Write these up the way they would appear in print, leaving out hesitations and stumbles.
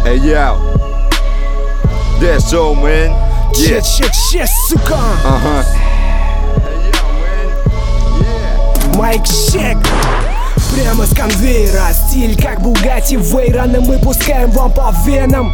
Hey yo, that's all, man. Yeah. Че, сука. Hey yo, man. Yeah. Майк чек. Прямо с конвейера, стиль как Бугатти Вейрон, и мы пускаем вам по венам.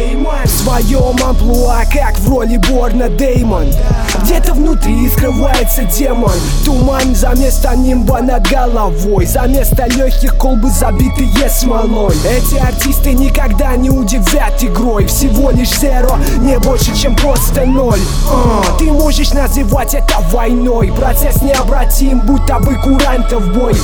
В своем амплуа, как в роли Борна Деймон. Где-то внутри скрывается демон. Туман за место нимба над головой, за место легких колбы, забитые смолой. Эти артисты никогда не удивят игрой. Всего лишь зеро, не больше, чем просто ноль. Ты можешь называть это войной. Процесс необратим, будто бы курантов бой.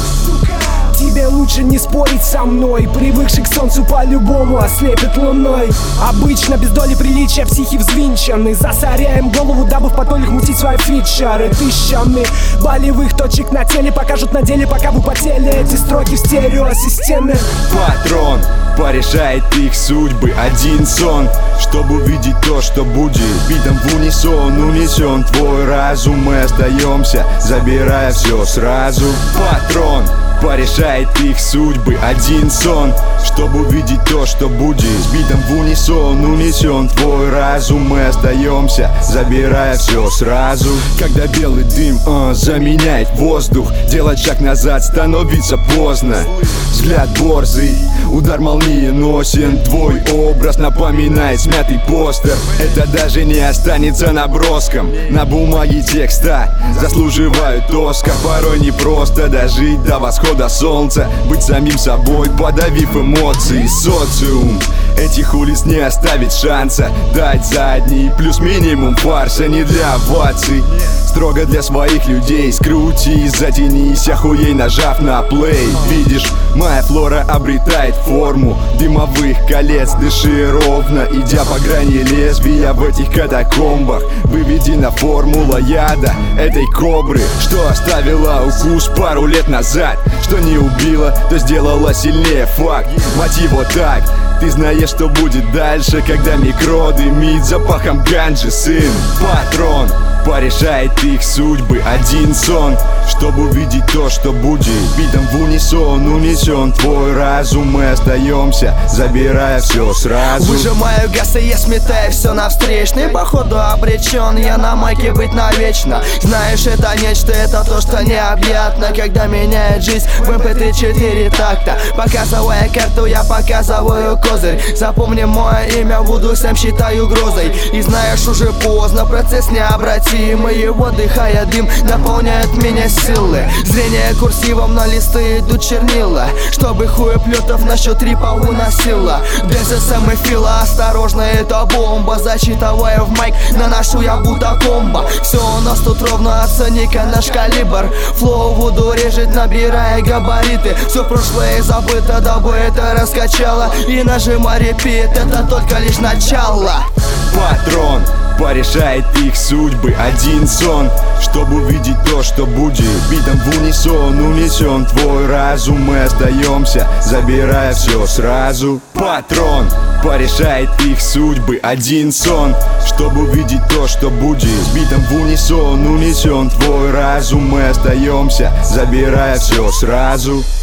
Тебе лучше не спорить со мной. Привыкший к солнцу по-любому ослепит луной. Обычно без доли приличия психи взвинчены. Засоряем голову, дабы в подпольях мутить свои фичеры. Тысячами болевых точек на теле покажут на деле, пока вы потели эти строки в стереосистеме. Патрон порешает их судьбы. Один сон, чтобы увидеть то, что будет. Битом в унисон унесен твой разум. Мы остаемся, забирая все сразу. Патрон порешает их судьбы. Один сон, чтобы увидеть то, что будет. С битом в унисон унесен твой разум. Мы остаемся, забирая все сразу. Когда белый дым заменяет воздух, делать шаг назад становится поздно. Взгляд борзый, удар молниеносен. Твой образ напоминает смятый постер. Это даже не останется наброском. На бумаге текста заслуживают Оскар. Порой непросто дожить до восхода солнца, быть самим собой, подавив эмоции. Социум этих улиц не оставит шанса. Дать задний плюс минимум фарса. Не для оваций, строго для своих людей. Скрутись, затянись, охуей, нажав на плей. Видишь, моя флора обретает форму дымовых колец. Дыши ровно, идя по грани лезвия в этих катакомбах. Выведена формула яда этой кобры, что оставила укус пару лет назад. Что не убила, то сделала сильнее. Факт, мотив вот так. Ты знаешь, что будет дальше, когда микро дымит запахом ганджи. Сын, патрон порешает их судьбы. Один сон, чтобы увидеть то, что будет. Битом в унисон унесен твой разум. Мы остаемся, забирая все сразу. Выжимаю газ и я сметаю все на встречный. Походу обречен я на майке быть навечно. Знаешь, это нечто, это то, что необъятно. Когда меняет жизнь в MP3 4 такта. Показывая карту, я показываю козырь. Запомни мое имя, буду всем считаю угрозой. И знаешь, уже поздно, процесс необратим. Его дыхая дым наполняет меня силы. Зрение курсивом на листы идут чернила, чтобы хуеплетов на счет трипа уносила. ДСМ и фила, осторожно, это бомба. Зачитывая в майк, наношу я будто комбо. Все у нас тут ровно, оцени-ка наш калибр. Флоу воду режет, набирая габариты. Все прошлое забыто, дабы это раскачало. И нажимай репит, это только лишь начало. Патрон порешает их судьбы. Один сон, чтобы увидеть то, что будет. Битом в унисон унесен твой разум. Мы остаемся, забирая все сразу. Патрон порешает их судьбы. Один сон, чтобы увидеть то, что будет. Битом в унисон унесен твой разум. Мы остаемся, забирая все сразу.